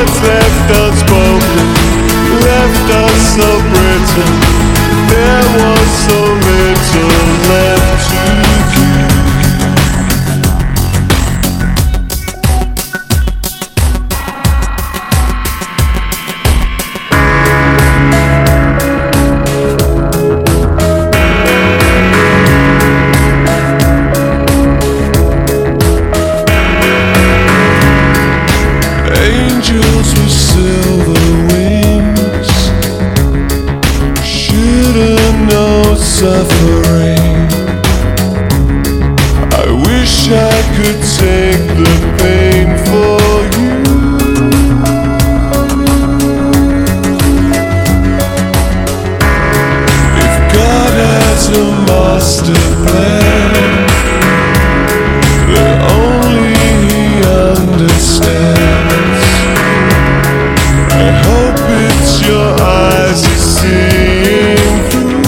words left unspoken, left us so brittle. There was so little left to give. Angels with silver wings shouldn't know suffering. I wish I could take the pain for you. If God has a master plan that only He understands, I hope it's your eyes are seeing through.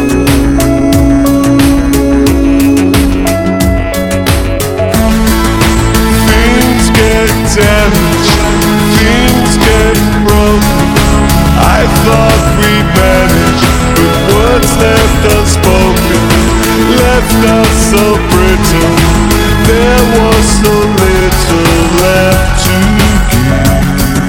Things get damaged, things get broken. I thought we'd manage, but words left unspoken, left us so brittle. There was so little left to give.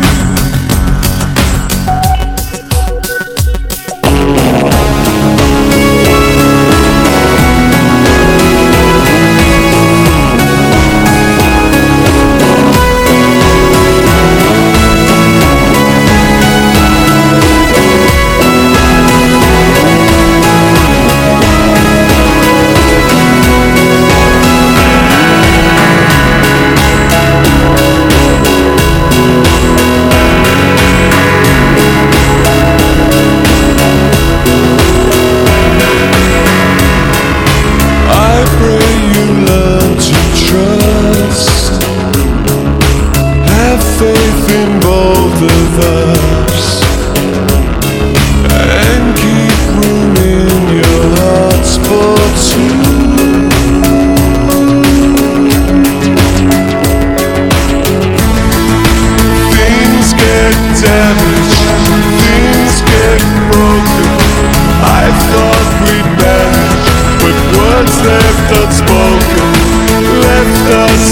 Faith in both of us, and keep room in your hearts for two. Things get damaged, things get broken. I thought we'd manage, but words left unspoken, left us